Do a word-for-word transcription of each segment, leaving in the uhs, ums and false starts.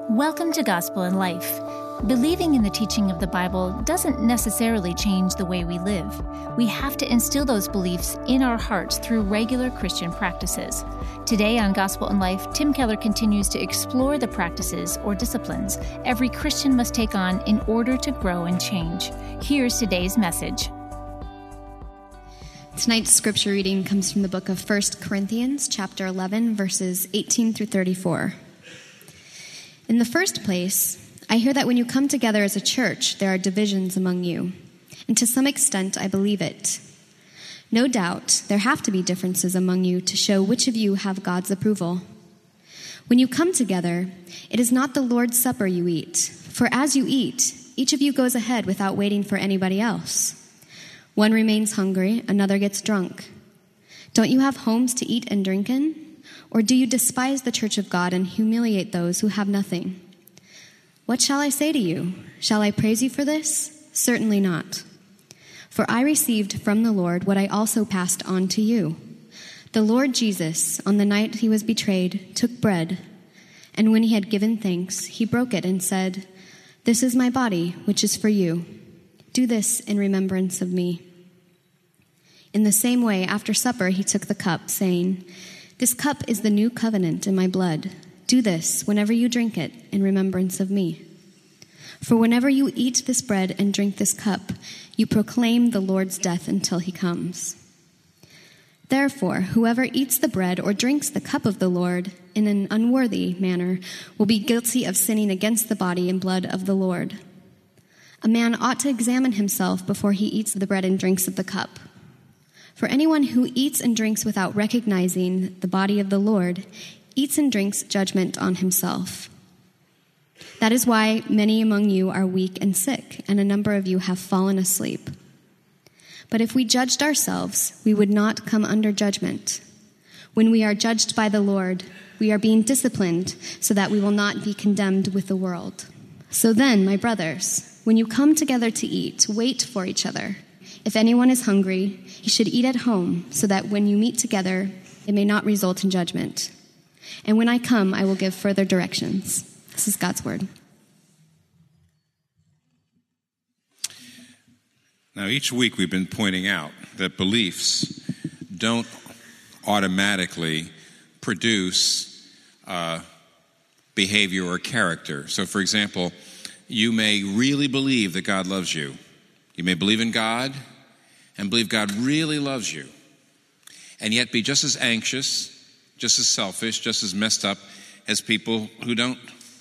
Welcome to Gospel in Life. Believing in the teaching of the Bible doesn't necessarily change the way we live. We have to instill those beliefs in our hearts through regular Christian practices. Today on Gospel in Life, Tim Keller continues to explore the practices or disciplines every Christian must take on in order to grow and change. Here's today's message. Tonight's scripture reading comes from the book of First Corinthians, chapter eleven, verses eighteen through thirty-four. In the first place, I hear that when you come together as a church, there are divisions among you, and to some extent I believe it. No doubt, there have to be differences among you to show which of you have God's approval. When you come together, it is not the Lord's Supper you eat, for as you eat, each of you goes ahead without waiting for anybody else. One remains hungry, another gets drunk. Don't you have homes to eat and drink in? Or do you despise the church of God and humiliate those who have nothing? What shall I say to you? Shall I praise you for this? Certainly not. For I received from the Lord what I also passed on to you. The Lord Jesus, on the night he was betrayed, took bread, and when he had given thanks, he broke it and said, "This is my body, which is for you. Do this in remembrance of me." In the same way, after supper, he took the cup, saying, "This cup is the new covenant in my blood. Do this whenever you drink it in remembrance of me. For whenever you eat this bread and drink this cup, you proclaim the Lord's death until he comes. Therefore, whoever eats the bread or drinks the cup of the Lord in an unworthy manner will be guilty of sinning against the body and blood of the Lord. A man ought to examine himself before he eats the bread and drinks of the cup. For anyone who eats and drinks without recognizing the body of the Lord eats and drinks judgment on himself. That is why many among you are weak and sick, and a number of you have fallen asleep. But if we judged ourselves, we would not come under judgment. When we are judged by the Lord, we are being disciplined so that we will not be condemned with the world. So then, my brothers, when you come together to eat, wait for each other. If anyone is hungry, he should eat at home, so that when you meet together, it may not result in judgment. And when I come, I will give further directions." This is God's word. Now, each week we've been pointing out that beliefs don't automatically produce uh, behavior or character. So, for example, you may really believe that God loves you. You may believe in God and believe God really loves you, and yet be just as anxious, just as selfish, just as messed up as people who don't.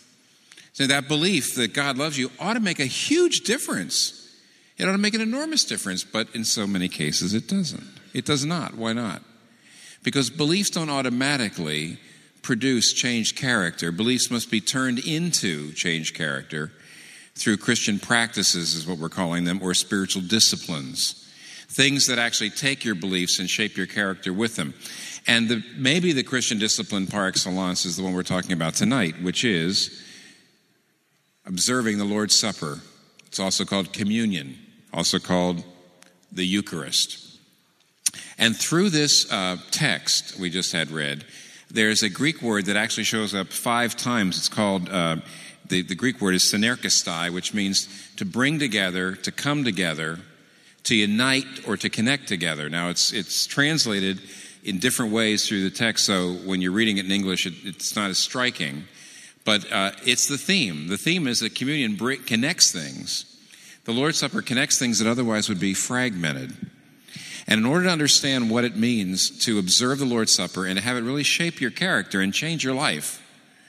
So that belief that God loves you ought to make a huge difference. It ought to make an enormous difference, but in so many cases it doesn't. It does not. Why not? Because beliefs don't automatically produce changed character. Beliefs must be turned into changed character through Christian practices, is what we're calling them, or spiritual disciplines. Things that actually take your beliefs and shape your character with them. And the, maybe the Christian discipline par excellence is the one we're talking about tonight, which is observing the Lord's Supper. It's also called communion, also called the Eucharist. And through this uh, text we just had read, there's a Greek word that actually shows up five times. It's called, uh, the, the Greek word is synergistai, which means to bring together, to come together, to unite or to connect together. Now, it's it's translated in different ways through the text, so when you're reading it in English, it, it's not as striking. But uh, it's the theme. The theme is that communion break, connects things. The Lord's Supper connects things that otherwise would be fragmented. And in order to understand what it means to observe the Lord's Supper and to have it really shape your character and change your life,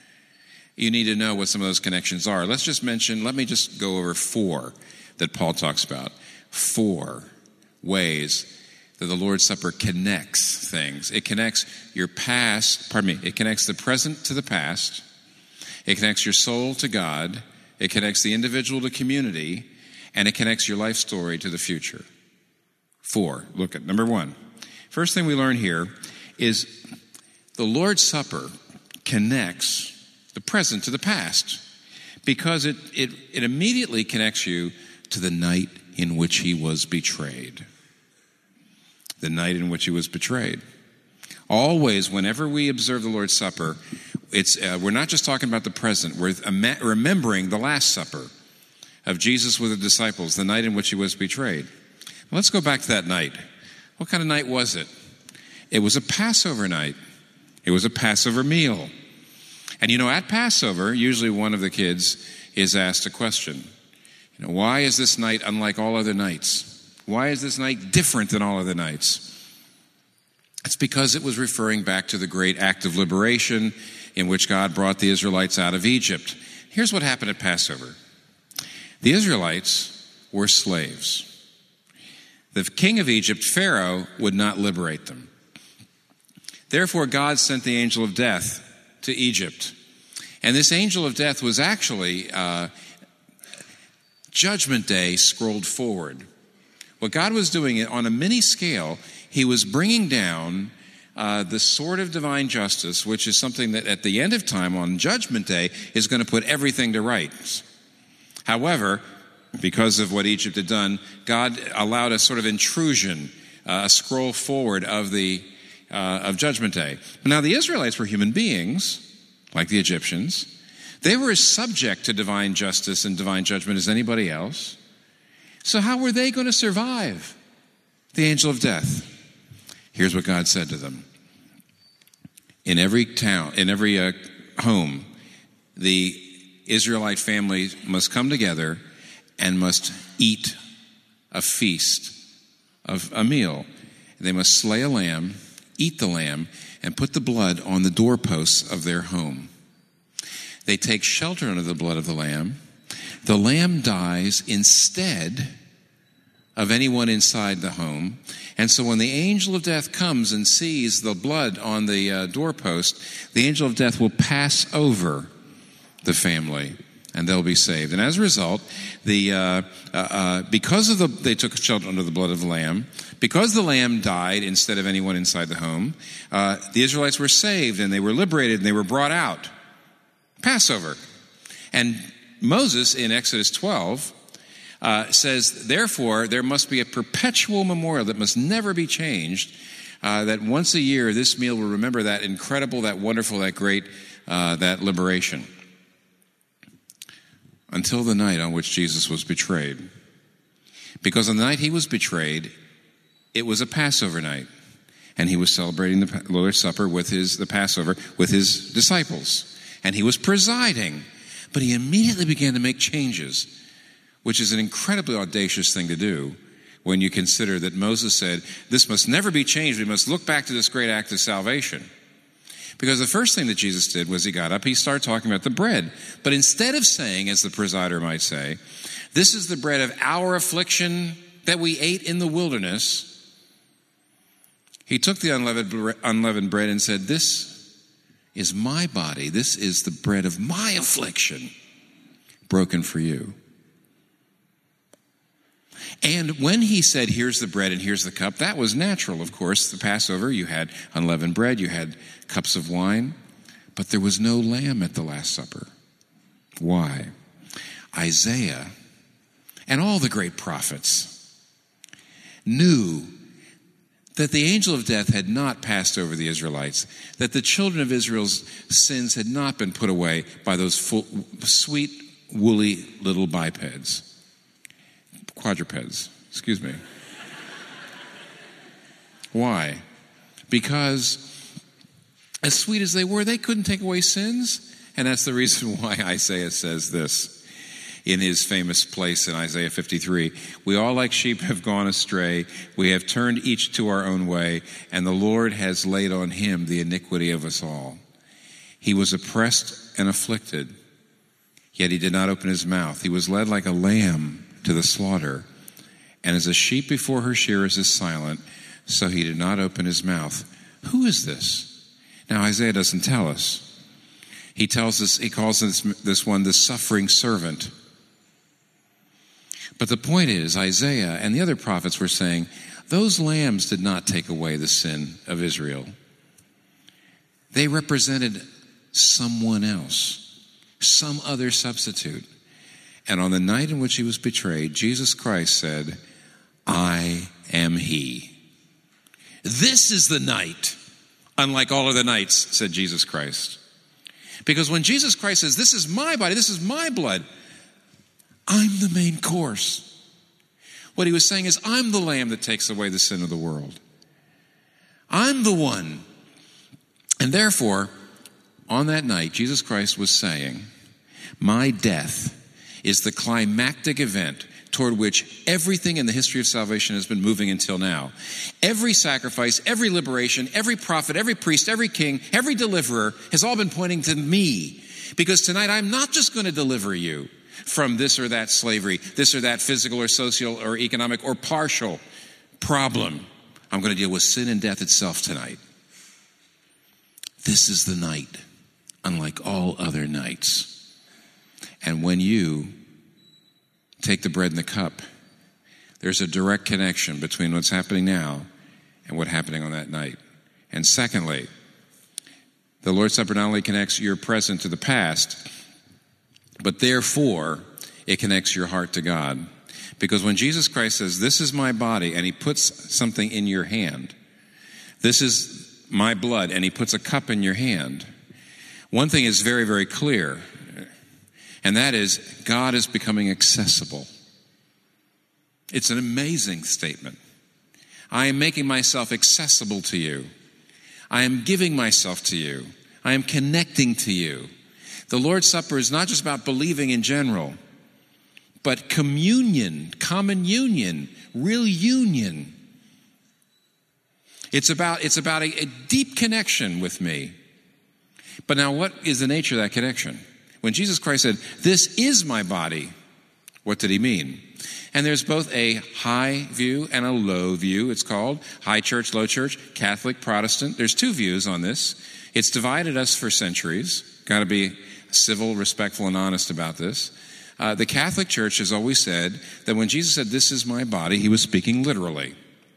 you need to know what some of those connections are. Let's just mention, let me just go over four that Paul talks about. Four ways that the Lord's Supper connects things. It connects your past, pardon me, it connects the present to the past. It connects your soul to God. It connects the individual to community. And it connects your life story to the future. Four. Look at number one. First thing we learn here is the Lord's Supper connects the present to the past because it, it, it immediately connects you to the night in which he was betrayed. The night in which he was betrayed. Always, whenever we observe the Lord's Supper, It's, uh, we're not just talking about the present. We're ima- remembering the Last Supper of Jesus with the disciples, the night in which he was betrayed. Well, let's go back to that night. What kind of night was it? It was a Passover night. It was a Passover meal. And you know, at Passover, usually one of the kids is asked a question. You know, why is this night unlike all other nights? Why is this night different than all other nights? It's because it was referring back to the great act of liberation in which God brought the Israelites out of Egypt. Here's what happened at Passover. The Israelites were slaves. The king of Egypt, Pharaoh, would not liberate them. Therefore, God sent the angel of death to Egypt. And this angel of death was actually uh, Judgment Day scrolled forward. What God was doing on a mini scale, he was bringing down uh, the sword of divine justice, which is something that at the end of time on Judgment Day is going to put everything to rights. However, because of what Egypt had done, God allowed a sort of intrusion, uh, a scroll forward of the uh, of Judgment Day. But now the Israelites were human beings, like the Egyptians. They were as subject to divine justice and divine judgment as anybody else. So how were they going to survive the angel of death? Here's what God said to them. In every town, in every uh, home, the Israelite family must come together and must eat a feast, of a meal. They must slay a lamb, eat the lamb, and put the blood on the doorposts of their home. They take shelter under the blood of the lamb. The lamb dies instead of anyone inside the home. And so when the angel of death comes and sees the blood on the uh, doorpost, the angel of death will pass over the family, and they'll be saved. And as a result, the uh, uh, uh, because of the they took shelter under the blood of the lamb, because the lamb died instead of anyone inside the home, uh, the Israelites were saved and they were liberated and they were brought out. Passover. And Moses in Exodus twelve uh, says, therefore, there must be a perpetual memorial that must never be changed, uh, that once a year this meal will remember that incredible, that wonderful, that great, uh, that liberation. Until the night on which Jesus was betrayed. Because on the night he was betrayed, it was a Passover night. And he was celebrating the Lord's Supper with his, the Passover with his disciples. And he was presiding. But he immediately began to make changes, which is an incredibly audacious thing to do when you consider that Moses said, this must never be changed. We must look back to this great act of salvation. Because the first thing that Jesus did was he got up, he started talking about the bread. But instead of saying, as the presider might say, this is the bread of our affliction that we ate in the wilderness, he took the unleavened, unleavened bread and said, this is my body. This is the bread of my affliction, broken for you. And when he said, here's the bread and here's the cup, that was natural, of course. The Passover, you had unleavened bread, you had cups of wine, but there was no lamb at the Last Supper. Why? Isaiah and all the great prophets knew that the angel of death had not passed over the Israelites, that the children of Israel's sins had not been put away by those full, sweet, woolly little bipeds. Quadrupeds, excuse me. Why? Because as sweet as they were, they couldn't take away sins. And that's the reason why Isaiah says this in his famous place in Isaiah fifty-three. We all like sheep have gone astray. We have turned each to our own way, and the Lord has laid on him the iniquity of us all. He was oppressed and afflicted, yet he did not open his mouth. He was led like a lamb to the slaughter, and as a sheep before her shearers is silent, so he did not open his mouth. Who is this? Now Isaiah doesn't tell us. He tells us, he calls this, this one the suffering servant. But the point is, Isaiah and the other prophets were saying, those lambs did not take away the sin of Israel. They represented someone else, some other substitute. And on the night in which he was betrayed, Jesus Christ said, I am he. This is the night, unlike all other nights, said Jesus Christ. Because when Jesus Christ says, this is my body, this is my blood, I'm the main course. What he was saying is, I'm the lamb that takes away the sin of the world. I'm the one. And therefore, on that night, Jesus Christ was saying, my death is the climactic event toward which everything in the history of salvation has been moving until now. Every sacrifice, every liberation, every prophet, every priest, every king, every deliverer has all been pointing to me. Because tonight I'm not just going to deliver you from this or that slavery, this or that physical or social or economic or partial problem. I'm going to deal with sin and death itself tonight. This is the night, unlike all other nights. And when you take the bread and the cup, there's a direct connection between what's happening now and what's happening on that night. And secondly, the Lord's Supper not only connects your present to the past, but therefore it connects your heart to God. Because when Jesus Christ says, this is my body, and he puts something in your hand, this is my blood, and he puts a cup in your hand, one thing is very, very clear, and that is God is becoming accessible. It's an amazing statement. I am making myself accessible to you. I am giving myself to you. I am connecting to you. The Lord's Supper is not just about believing in general, but communion, common union, real union. It's about, it's about a, a deep connection with me. But now, what is the nature of that connection? When Jesus Christ said, this is my body, what did he mean? And there's both a high view and a low view, it's called. High church, low church, Catholic, Protestant. There's two views on this. It's divided us for centuries. Got to be civil, respectful, and honest about this. Uh, the Catholic Church has always said that when Jesus said, this is my body, he was speaking literally.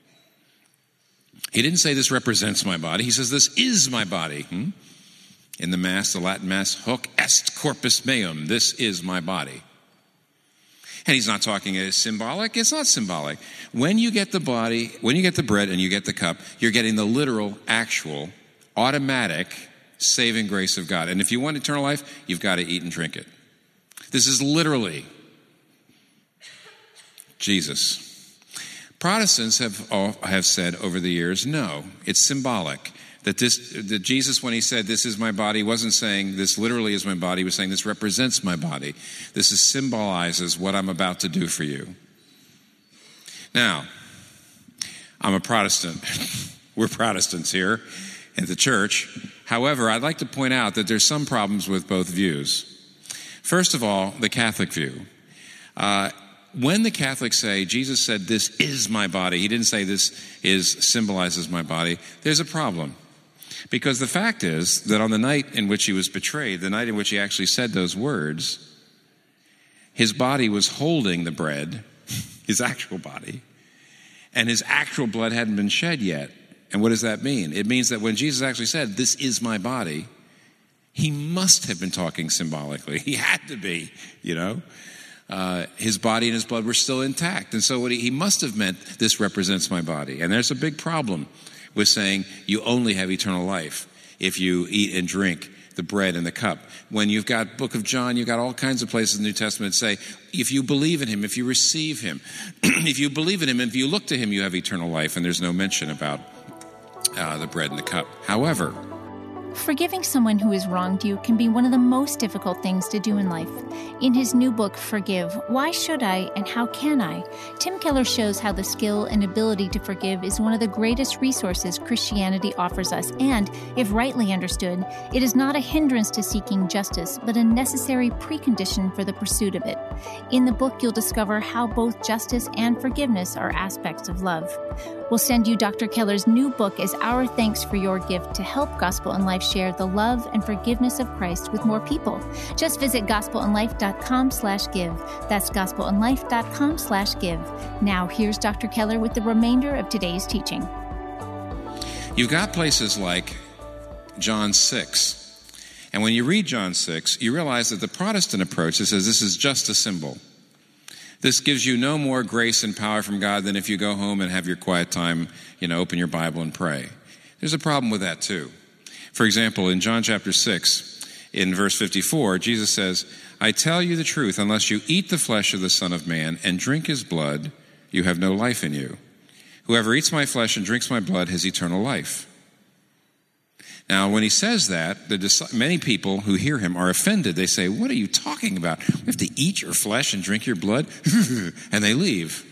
He didn't say this represents my body. He says this is my body. Hmm? In the Mass, the Latin Mass, hoc est corpus meum. This is my body. And he's not talking as symbolic. It's not symbolic. When you get the body, when you get the bread and you get the cup, you're getting the literal, actual, automatic saving grace of God. And if you want eternal life, you've got to eat and drink it. This is literally Jesus. Protestants have have said over the years, no, it's symbolic. That this, that Jesus, when he said, this is my body, wasn't saying this literally is my body. He was saying this represents my body. This is, symbolizes what I'm about to do for you. Now, I'm a Protestant. We're Protestants here at the church. However, I'd like to point out that there's some problems with both views. First of all, the Catholic view. Uh, when the Catholics say, Jesus said, this is my body, he didn't say this is symbolizes my body, there's a problem. Because the fact is that on the night in which he was betrayed, the night in which he actually said those words, his body was holding the bread, his actual body, and his actual blood hadn't been shed yet. And what does that mean? It means that when Jesus actually said, this is my body, he must have been talking symbolically. He had to be, you know. Uh, his body and his blood were still intact. And so what he, he must have meant, this represents my body. And there's a big problem with saying you only have eternal life if you eat and drink the bread and the cup. When you've got Book of John, you've got all kinds of places in the New Testament that say, if you believe in him, if you receive him, if you believe in him, if you look to him, you have eternal life. And there's no mention about uh, the bread and the cup. However, forgiving someone who has wronged you can be one of the most difficult things to do in life. In his new book, Forgive, Why Should I and How Can I?, Tim Keller shows how the skill and ability to forgive is one of the greatest resources Christianity offers us, and, if rightly understood, it is not a hindrance to seeking justice, but a necessary precondition for the pursuit of it. In the book, you'll discover how both justice and forgiveness are aspects of love. We'll send you Doctor Keller's new book as our thanks for your gift to help Gospel in Life share the love and forgiveness of Christ with more people. Just visit gospelinlife.com slash give. That's gospelinlife.com slash give. Now, here's Doctor Keller with the remainder of today's teaching. You've got places like John six. And when you read John six, you realize that the Protestant approach that says this is just a symbol. This gives you no more grace and power from God than if you go home and have your quiet time, you know, open your Bible and pray. There's a problem with that too. For example, in John chapter six, in verse fifty-four, Jesus says, I tell you the truth, unless you eat the flesh of the Son of Man and drink his blood, you have no life in you. Whoever eats my flesh and drinks my blood has eternal life. Now, when he says that, the, many people who hear him are offended. They say, what are you talking about? We have to eat your flesh and drink your blood? And they leave.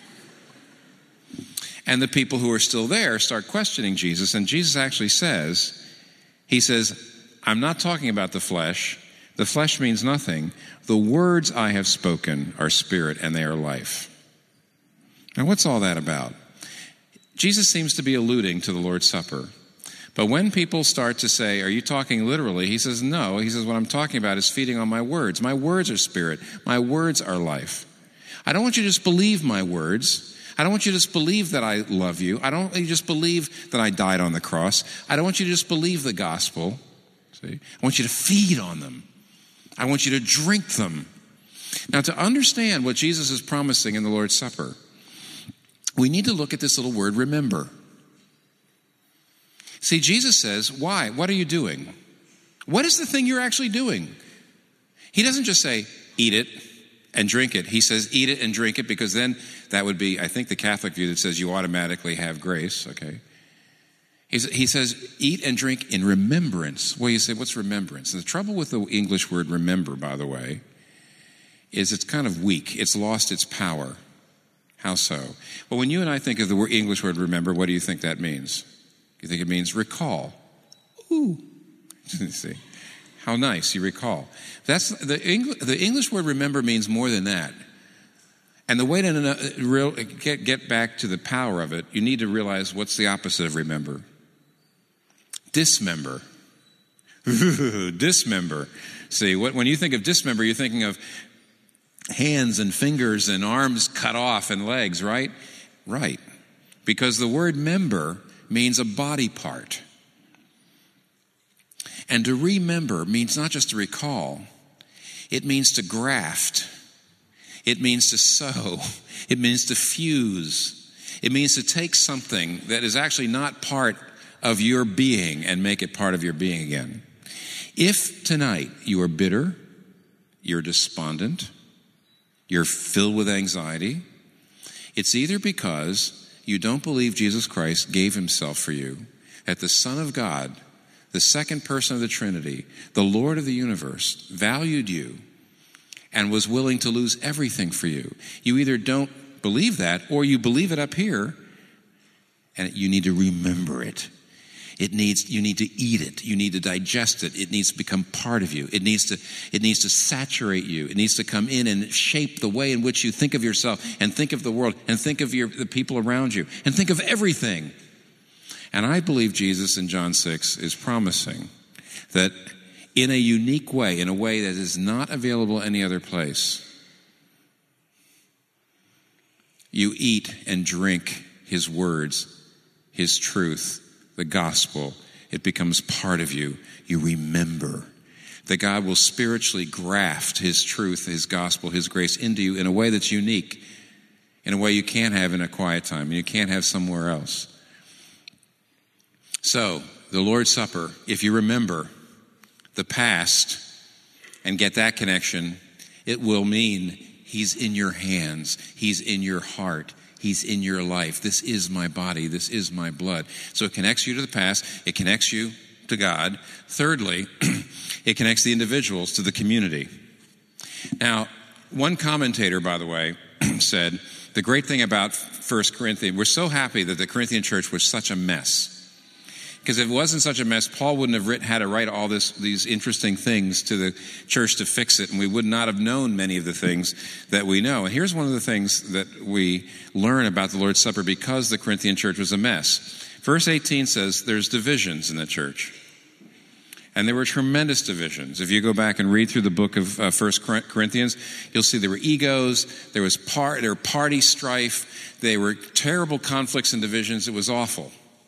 And the people who are still there start questioning Jesus. And Jesus actually says, he says, I'm not talking about the flesh. The flesh means nothing. The words I have spoken are spirit and they are life. Now, what's all that about? Jesus seems to be alluding to the Lord's Supper. But when people start to say, are you talking literally? He says, no. He says, what I'm talking about is feeding on my words. My words are spirit. My words are life. I don't want you to just believe my words. I don't want you to just believe that I love you. I don't want you to just believe that I died on the cross. I don't want you to just believe the gospel. See? I want you to feed on them. I want you to drink them. Now, to understand what Jesus is promising in the Lord's Supper, we need to look at this little word, remember. See, Jesus says, why? What are you doing? What is the thing you're actually doing? He doesn't just say, eat it and drink it. He says, eat it and drink it, because then that would be, I think, the Catholic view that says you automatically have grace, okay? He's, he says, eat and drink in remembrance. Well, you say, what's remembrance? And the trouble with the English word remember, by the way, is it's kind of weak. It's lost its power. How so? Well, when you and I think of the English word remember, what do you think that means? You think it means recall. Ooh. See? How nice, you recall. That's the English, the English word remember means more than that. And the way to know, real, get, get back to the power of it, you need to realize what's the opposite of remember. Dismember. Dismember. See, what, when you think of dismember, you're thinking of hands and fingers and arms cut off and legs, right? Right. Because the word member means a body part. And to remember means not just to recall, it means to graft. It means to sew. It means to fuse. It means to take something that is actually not part of your being and make it part of your being again. If tonight you are bitter, you're despondent, you're filled with anxiety, it's either because you don't believe Jesus Christ gave himself for you, that the Son of God, the second person of the Trinity, the Lord of the universe, valued you and was willing to lose everything for you. You either don't believe that, or you believe it up here, and you need to remember it. It needs, you need to eat it. You need to digest it. It needs to become part of you. It needs to, it needs to saturate you. It needs to come in and shape the way in which you think of yourself and think of the world and think of your, the people around you and think of everything. And I believe Jesus in John six is promising that in a unique way, in a way that is not available any other place, you eat and drink his words, his truth, the gospel. It becomes part of you. You remember that God will spiritually graft his truth, his gospel, his grace into you in a way that's unique, in a way you can't have in a quiet time and you can't have somewhere else. So, the Lord's Supper, if you remember the past and get that connection, it will mean he's in your hands, he's in your heart, he's in your life. This is my body, this is my blood. So it connects you to the past, it connects you to God. Thirdly, it connects the individuals to the community. Now, one commentator, by the way, said, the great thing about First Corinthians, we're so happy that the Corinthian church was such a mess. Because if it wasn't such a mess, Paul wouldn't have written, had to write all this, these interesting things to the church to fix it, and we would not have known many of the things that we know. And here's one of the things that we learn about the Lord's Supper because the Corinthian church was a mess. Verse eighteen says there's divisions in the church. And there were tremendous divisions. If you go back and read through the book of uh, First Corinthians, you'll see there were egos, there was part, there were party strife, there were terrible conflicts and divisions. It was awful.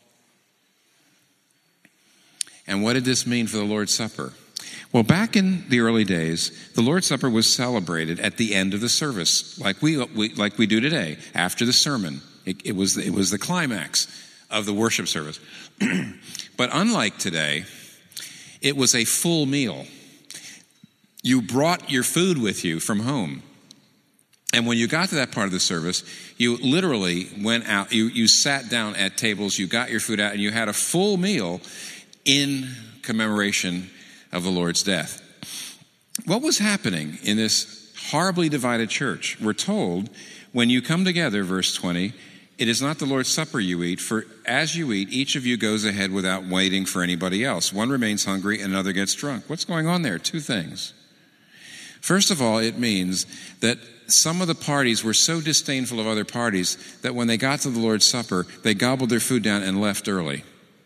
And what did this mean for the Lord's Supper? Well, back in the early days, the Lord's Supper was celebrated at the end of the service, like we, we like we do today, after the sermon. It, it was it was the climax of the worship service. But unlike today, it was a full meal. you brought your food with you from home. And when you got to that part of the service, you literally went out, you, you sat down at tables, you got your food out, and you had a full meal in commemoration of the Lord's death. What was happening in this horribly divided church? We're told, when you come together, verse twenty, it is not the Lord's Supper you eat, for as you eat, each of you goes ahead without waiting for anybody else. One remains hungry and another gets drunk. What's going on there? Two things. First of all, it means that some of the parties were so disdainful of other parties that when they got to the Lord's Supper, they gobbled their food down and left early.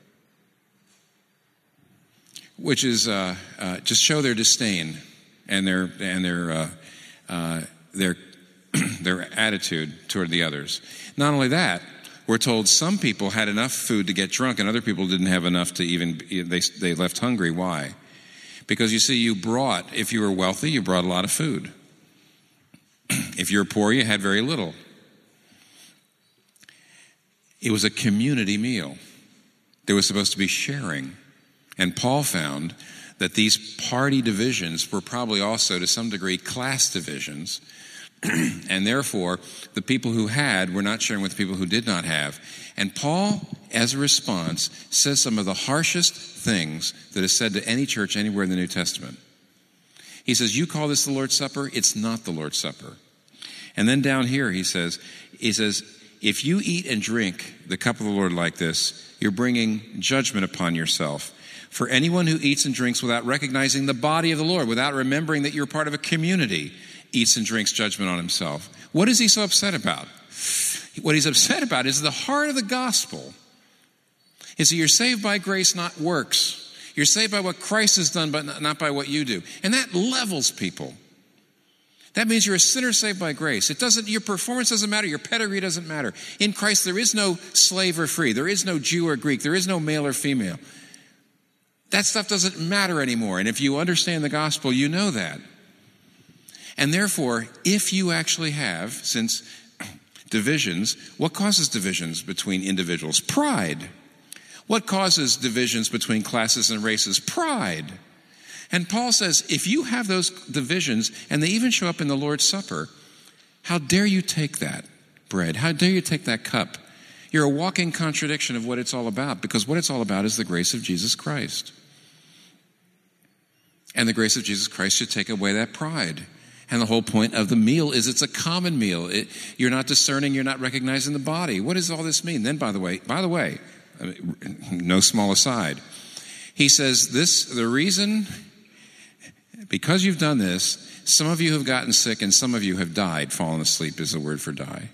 Which is uh, uh, just show their disdain and their and their uh, uh, their their attitude toward the others. Not only that, we're told some people had enough food to get drunk and other people didn't have enough to even, they, they left hungry. Why? Because you see, you brought, if you were wealthy, you brought a lot of food. If you were poor, you had very little. It was a community meal. There was supposed to be sharing. And Paul found that these party divisions were probably also, to some degree, class divisions. And therefore, the people who had were not sharing with the people who did not have. And Paul, as a response, says some of the harshest things that is said to any church anywhere in the New Testament. He says, you call this the Lord's Supper? It's not the Lord's Supper. And then down here he says, he says, if you eat and drink the cup of the Lord like this, you're bringing judgment upon yourself. For anyone who eats and drinks without recognizing the body of the Lord, without remembering that you're part of a community, eats and drinks judgment on himself. What is he so upset about? What he's upset about is the heart of the gospel. Is that you're saved by grace, not works. You're saved by what Christ has done, but not by what you do. And that levels people. That means you're a sinner saved by grace. It doesn't, your performance doesn't matter. Your pedigree doesn't matter. In Christ, there is no slave or free. There is no Jew or Greek. There is no male or female. That stuff doesn't matter anymore. And if you understand the gospel, you know that. And therefore, if you actually have, since divisions, what causes divisions between individuals? Pride. What causes divisions between classes and races? Pride. And Paul says, if you have those divisions, and they even show up in the Lord's Supper, how dare you take that bread? How dare you take that cup? You're a walking contradiction of what it's all about, because what it's all about is the grace of Jesus Christ. And the grace of Jesus Christ should take away that pride. And the whole point of the meal is it's a common meal. It, you're not discerning, you're not recognizing the body. What does all this mean? Then, by the way, by the way, no small aside, he says this, the reason, because you've done this, some of you have gotten sick and some of you have died. Fallen asleep is the word for die.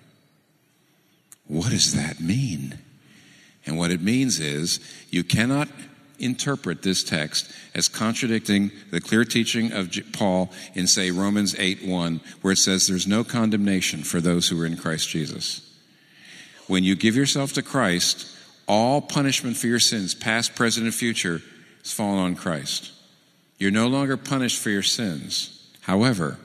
What does that mean? And what it means is you cannot interpret this text as contradicting the clear teaching of Paul in, say, Romans eight one, where it says there's no condemnation for those who are in Christ Jesus. When you give yourself to Christ, all punishment for your sins, past, present, and future, is fallen on Christ. You're no longer punished for your sins. However,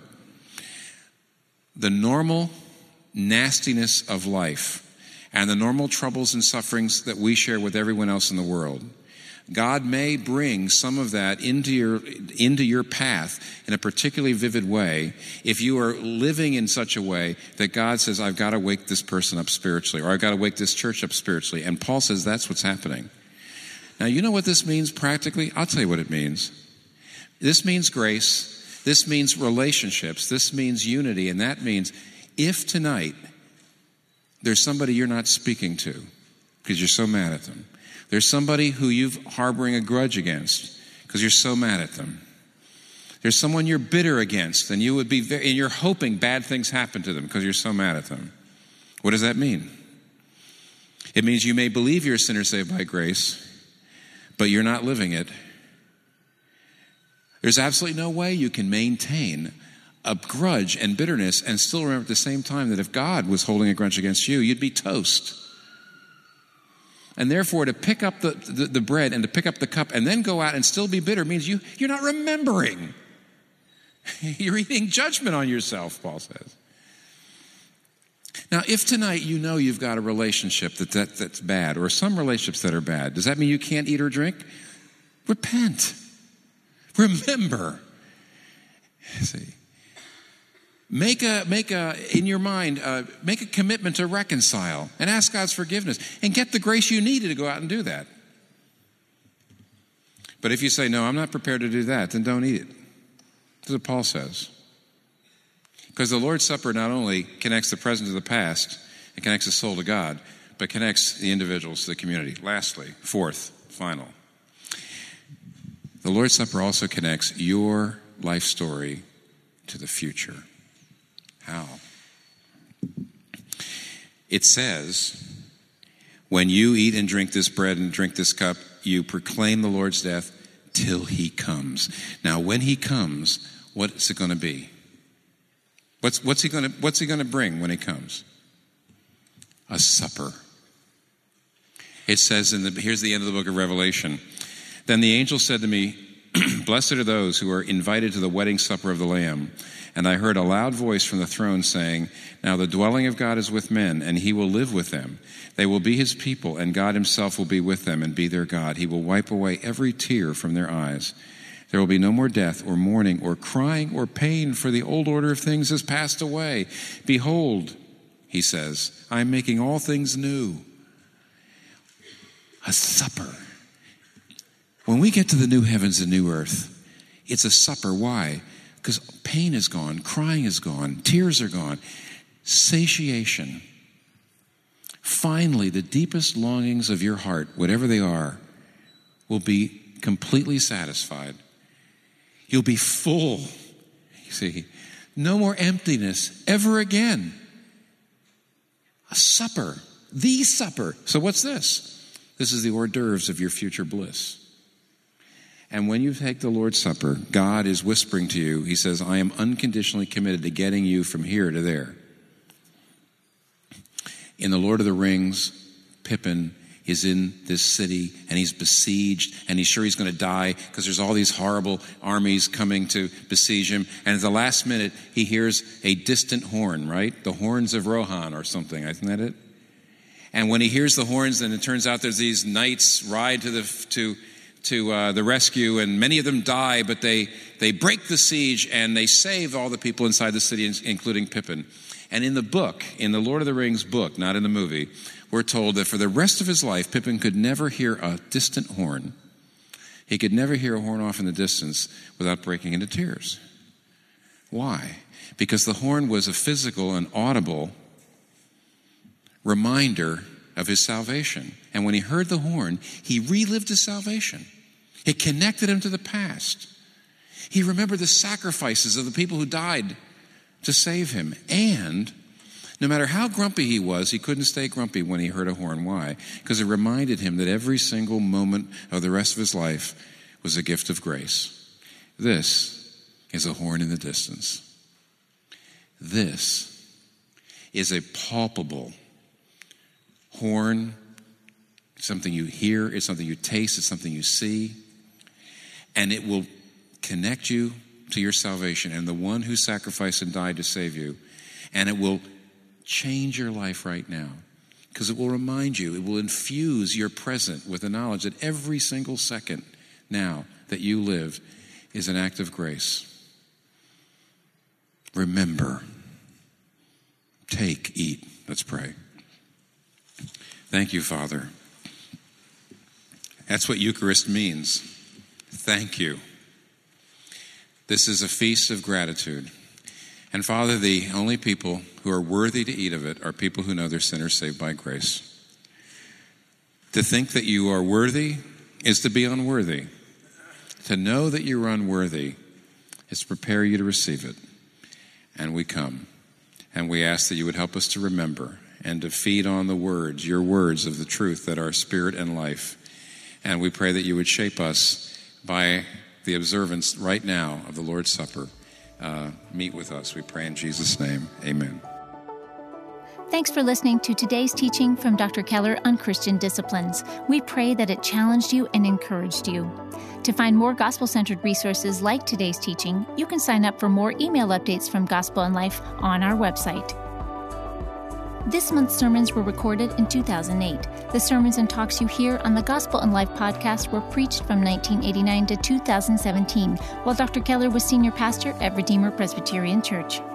the normal nastiness of life and the normal troubles and sufferings that we share with everyone else in the world, God may bring some of that into your into your path in a particularly vivid way if you are living in such a way that God says, I've got to wake this person up spiritually, or I've got to wake this church up spiritually. And Paul says that's what's happening. Now, you know what this means practically? I'll tell you what it means. This means grace. This means relationships. This means unity. And that means if tonight there's somebody you're not speaking to because you're so mad at them, there's somebody who you're harboring a grudge against because you're so mad at them. There's someone you're bitter against, and you would be very, and you're hoping bad things happen to them because you're so mad at them. What does that mean? It means you may believe you're a sinner saved by grace, but you're not living it. There's absolutely no way you can maintain a grudge and bitterness and still remember at the same time that if God was holding a grudge against you, you'd be toast. And therefore, to pick up the, the, the bread and to pick up the cup and then go out and still be bitter means you, you're not remembering. You're eating judgment on yourself, Paul says. Now, if tonight you know you've got a relationship that, that that's bad, or some relationships that are bad, does that mean you can't eat or drink? Repent. Remember. See, make a make a in your mind uh, make a commitment to reconcile and ask God's forgiveness and get the grace you needed to go out and do that. But if you say, no, I'm not prepared to do that, then don't eat it. That's what Paul says. Because the Lord's Supper not only connects the present to the past, it connects the soul to God, but connects the individuals to the community. Lastly, fourth, final. The Lord's Supper also connects your life story to the future. How? It says, when you eat and drink this bread and drink this cup, you proclaim the Lord's death till he comes. Now, when he comes, what's it going to be? What's, what's he going to, what's he going to bring when he comes? A supper. It says, in the, here's the end of the book of Revelation. Then the angel said to me, blessed are those who are invited to the wedding supper of the Lamb. And I heard a loud voice from the throne saying, now the dwelling of God is with men, and he will live with them. They will be his people, and God himself will be with them and be their God. He will wipe away every tear from their eyes. There will be no more death or mourning or crying or pain, for the old order of things has passed away. Behold, he says, I am making all things new. A supper. When we get to the new heavens and new earth, it's a supper. Why? Because pain is gone, crying is gone, tears are gone, satiation. Finally, the deepest longings of your heart, whatever they are, will be completely satisfied. You'll be full. You see, no more emptiness ever again. A supper, the supper. So what's this? This is the hors d'oeuvres of your future bliss. And when you take the Lord's Supper, God is whispering to you, he says, I am unconditionally committed to getting you from here to there. In the Lord of the Rings, Pippin is in this city and he's besieged and he's sure he's going to die because there's all these horrible armies coming to besiege him. And at the last minute, he hears a distant horn, right? The horns of Rohan or something, isn't that it? And when he hears the horns, then it turns out there's these knights ride to the to to uh, the rescue, and many of them die, but they they break the siege and they save all the people inside the city, including Pippin. And in the book, in the Lord of the Rings book, not in the movie, we're told that for the rest of his life, Pippin could never hear a distant horn. He could never hear a horn off in the distance without breaking into tears. Why? Because the horn was a physical and audible reminder of his salvation. And when he heard the horn, he relived his salvation. It connected him to the past. He remembered the sacrifices of the people who died to save him. And no matter how grumpy he was, he couldn't stay grumpy when he heard a horn. Why? Because it reminded him that every single moment of the rest of his life was a gift of grace. This is a horn in the distance. This is a palpable horn. It's something you hear, it's something you taste, it's something you see. And it will connect you to your salvation and the one who sacrificed and died to save you. And it will change your life right now, because it will remind you, it will infuse your present with the knowledge that every single second now that you live is an act of grace. Remember. Take, eat. Let's pray. Thank you, Father. That's what Eucharist means. Thank you. This is a feast of gratitude. And Father, the only people who are worthy to eat of it are people who know their sin are saved by grace. To think that you are worthy is to be unworthy. To know that you're unworthy is to prepare you to receive it. And we come. And we ask that you would help us to remember and to feed on the words, your words of the truth that are spirit and life. And we pray that you would shape us by the observance right now of the Lord's Supper. Uh, meet with us, we pray in Jesus' name. Amen. Thanks for listening to today's teaching from Doctor Keller on Christian disciplines. We pray that it challenged you and encouraged you. To find more gospel-centered resources like today's teaching, you can sign up for more email updates from Gospel and Life on our website. This month's sermons were recorded in two thousand eight. The sermons and talks you hear on the Gospel and Life podcast were preached from nineteen eighty-nine to two thousand seventeen, while Doctor Keller was senior pastor at Redeemer Presbyterian Church.